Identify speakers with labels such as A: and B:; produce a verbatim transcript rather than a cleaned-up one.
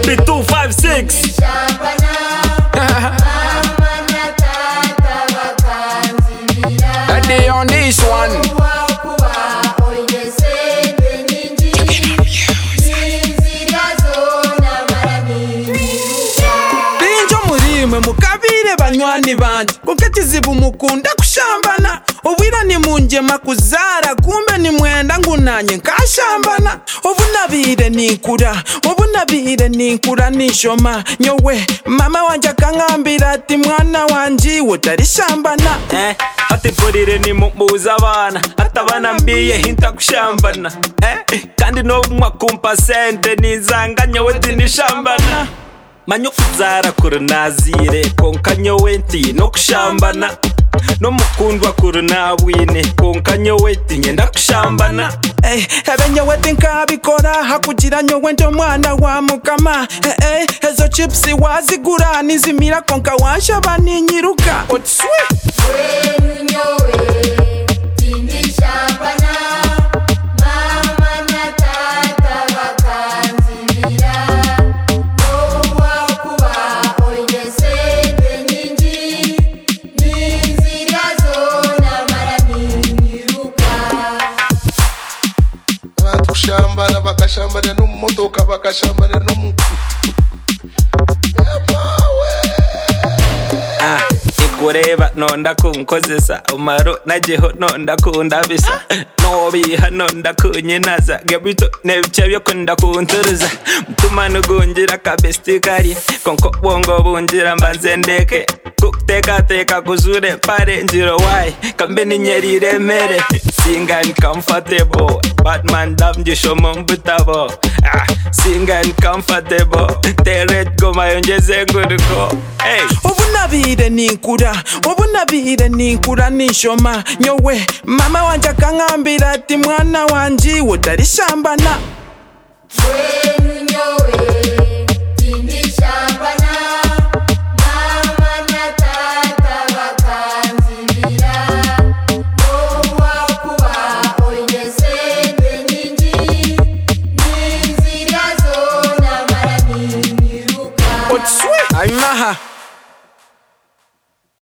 A: three two five six.
B: Daddy on this one. Binjo murimwe mukabire banywani banje kuko kizibu mukunda kushambana obwira ni munjema kuzara kumbe ni mwenda ngunanye nkashambana obunabire ninkura obunabire ninkura nishoma nyowe mama wanje akangambira ati mwana wanje utarishambana
A: eh ati porire ni mubuza abana atabana mbiye hinta kushambana eh kandi no mwakumpa sente nizanganya weti nishambana manyo kuzara kurunazire konkanyo wenti no kushambana no mukundwa kurunabwine konkanyo wenti ngenda kushambana
B: eh ebenye weti nkabikora hakugira nyowe ndo mwana wa mukama eh eh ezo chips wazigura nizimira konka wanshaba ninyiruka otswe
C: we nyowe tindi shambana mama na tata bakanzimira no wakuba oyese beninji nizira zona mara ninyiruka
D: abantu kushambana bakashambana n'umumotoka bakashambana n'umu
A: ah ikureba nonda kunkozesa umaro najeho nonda kundabisa nobiha nonda kunyinaza gebito nebice byo kunda kunturuza mtumano gungira kabesti kari konko bongo bungira mbanzendeke kuteka teka kuzure pare njiro why kambe ninyerire mere singa uncomfortable Batman dam jishomo mbutabo ah singa uncomfortable teret go mayonjeze nguruko hey
B: obunabire ninkura obunabire ninkura nishoma nyowe mama wanje akangambira ati mwana wanje utarishambana
C: we nyowe